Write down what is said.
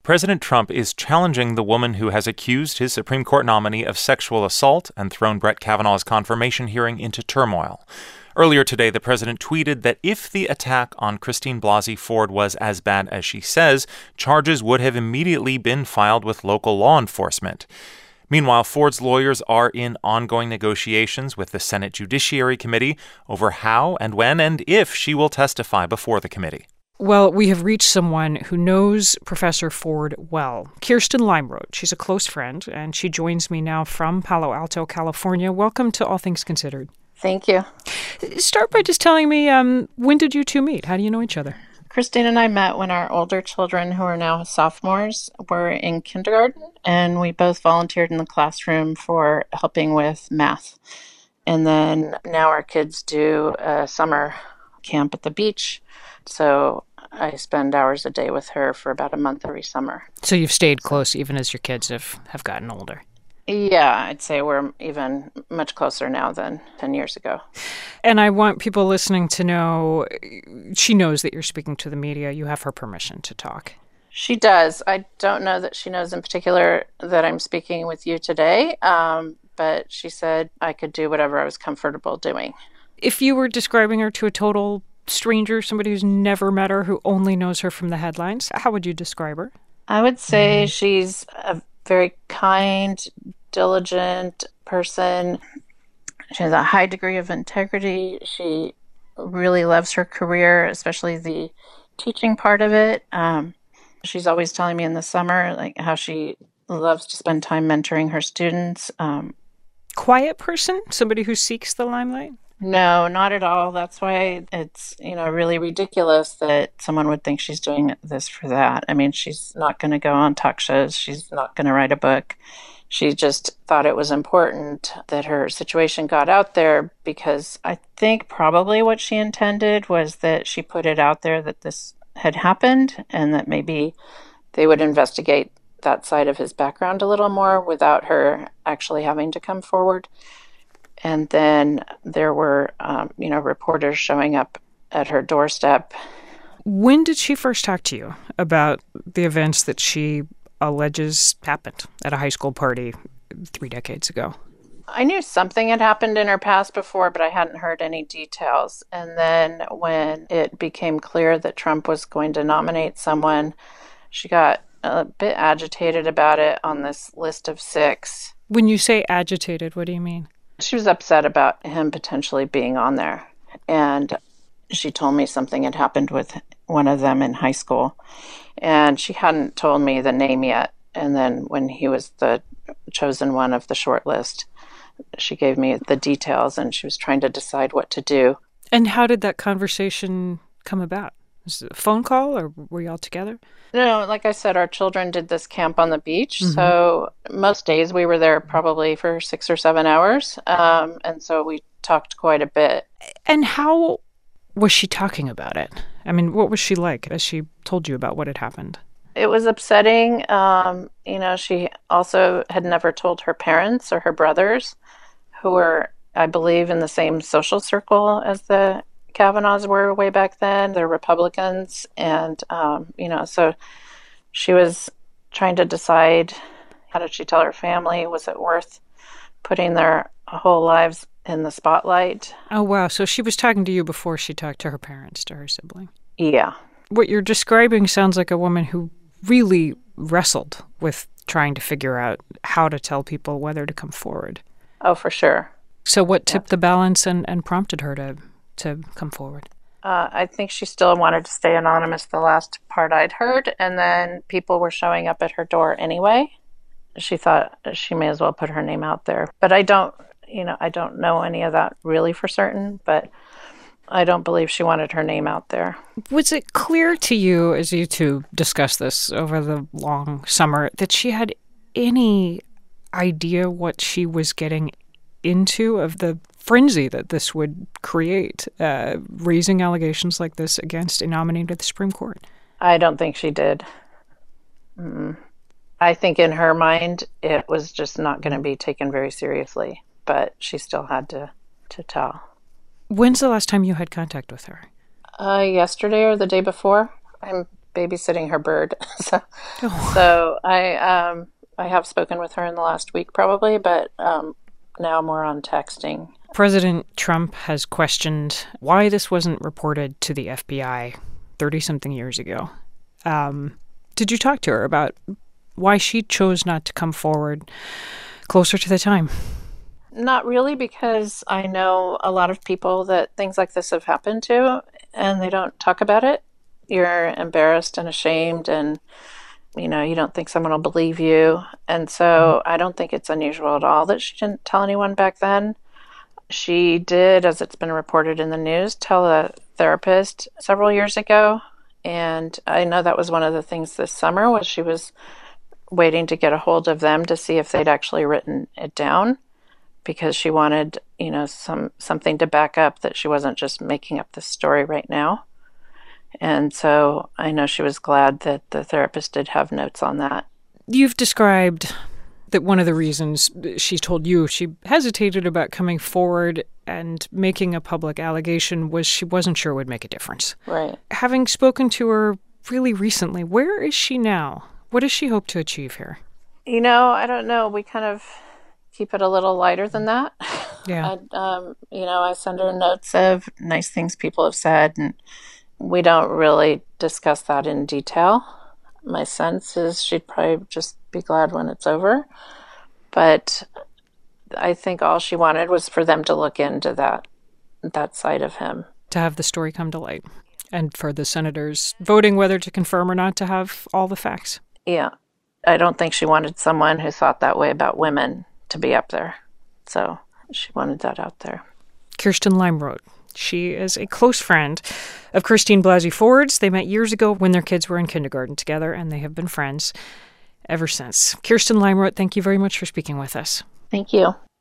President Trump is challenging the woman who has accused his Supreme Court nominee of sexual assault and thrown Brett Kavanaugh's confirmation hearing into turmoil. Earlier today, the president tweeted that if the attack on Christine Blasey Ford was as bad as she says, charges would have immediately been filed with local law enforcement. Meanwhile, Ford's lawyers are in ongoing negotiations with the Senate Judiciary Committee over how and when and if she will testify before the committee. Well, we have reached someone who knows Professor Ford well. Kirsten Limeroth. She's a close friend, and she joins me now from Palo Alto, California. Welcome to All Things Considered. Thank you. Start by just telling me, when did you two meet? How do you know each other? Christine and I met when our older children, who are now sophomores, were in kindergarten, and we both volunteered in the classroom for helping with math. And then now our kids do a summer camp at the beach, so I spend hours a day with her for about a month every summer. So you've stayed close even as your kids have gotten older. Yeah, I'd say we're even much closer now than 10 years ago. And I want people listening to know, she knows that you're speaking to the media. You have her permission to talk. She does. I don't know that she knows in particular that I'm speaking with you today, but she said I could do whatever I was comfortable doing. If you were describing her to a total stranger, somebody who's never met her, who only knows her from the headlines, how would you describe her? I would say she's a very kind, diligent person. She has a high degree of integrity. She really loves her career, especially the teaching part of it. She's always telling me in the summer like how she loves to spend time mentoring her students. Quiet person? Somebody who seeks the limelight? No, not at all. That's why it's, really ridiculous that someone would think she's doing this for that. I mean, she's not going to go on talk shows. She's not going to write a book. She just thought it was important that her situation got out there because I think probably what she intended was that she put it out there that this had happened and that maybe they would investigate that side of his background a little more without her actually having to come forward. And then there were, reporters showing up at her doorstep. When did she first talk to you about the events that she alleges happened at a high school party 3 decades ago? I knew something had happened in her past before, but I hadn't heard any details. And then when it became clear that Trump was going to nominate someone, she got a bit agitated about it on this list of 6. When you say agitated, what do you mean? She was upset about him potentially being on there. And she told me something had happened with one of them in high school. And she hadn't told me the name yet. And then when he was the chosen one of the short list, she gave me the details and she was trying to decide what to do. And how did that conversation come about? Was it a phone call or were you all together? No, like I said, our children did this camp on the beach. Mm-hmm. So most days we were there probably for 6 or 7 hours. And so we talked quite a bit. And how was she talking about it? I mean, what was she like as she told you about what had happened? It was upsetting. She also had never told her parents or her brothers, who were, I believe, in the same social circle as the Kavanaughs were way back then. They're Republicans. And, so she was trying to decide, how did she tell her family? Was it worth putting their whole lives in the spotlight? Oh, wow. So she was talking to you before she talked to her parents, to her sibling. Yeah. What you're describing sounds like a woman who really wrestled with trying to figure out how to tell people whether to come forward. Oh, for sure. So what tipped the balance and prompted her to come forward? I think she still wanted to stay anonymous, the last part I'd heard, and then people were showing up at her door anyway. She thought she may as well put her name out there. But I don't know any of that really for certain, but I don't believe she wanted her name out there. Was it clear to you, as you two discussed this over the long summer, that she had any idea what she was getting into, of the frenzy that this would create, raising allegations like this against a nominee to the Supreme Court? I don't think she did. I think in her mind, it was just not going to be taken very seriously, but she still had to tell. When's the last time you had contact with her? Yesterday or the day before. I'm babysitting her bird. So I have spoken with her in the last week probably, but now more on texting. President Trump has questioned why this wasn't reported to the FBI 30-something years ago. Did you talk to her about why she chose not to come forward closer to the time? Not really, because I know a lot of people that things like this have happened to, and they don't talk about it. You're embarrassed and ashamed, and you don't think someone will believe you. And so I don't think it's unusual at all that she didn't tell anyone back then. She did, as it's been reported in the news, tell a therapist several years ago. And I know that was one of the things this summer, was she was waiting to get a hold of them to see if they'd actually written it down, because she wanted, something to back up that she wasn't just making up this story right now. And so I know she was glad that the therapist did have notes on that. You've described that one of the reasons she told you she hesitated about coming forward and making a public allegation was she wasn't sure it would make a difference. Right. Having spoken to her really recently, where is she now? What does she hope to achieve here? I don't know. We kind of keep it a little lighter than that. Yeah. I send her notes of nice things people have said, and we don't really discuss that in detail. My sense is she'd probably just be glad when it's over. But I think all she wanted was for them to look into that side of him. To have the story come to light. And for the senators voting whether to confirm or not to have all the facts. Yeah. I don't think she wanted someone who thought that way about women to be up there. So she wanted that out there. Kirsten Limroth. She is a close friend of Christine Blasey Ford's. They met years ago when their kids were in kindergarten together, and they have been friends ever since. Kirsten Limroth, thank you very much for speaking with us. Thank you.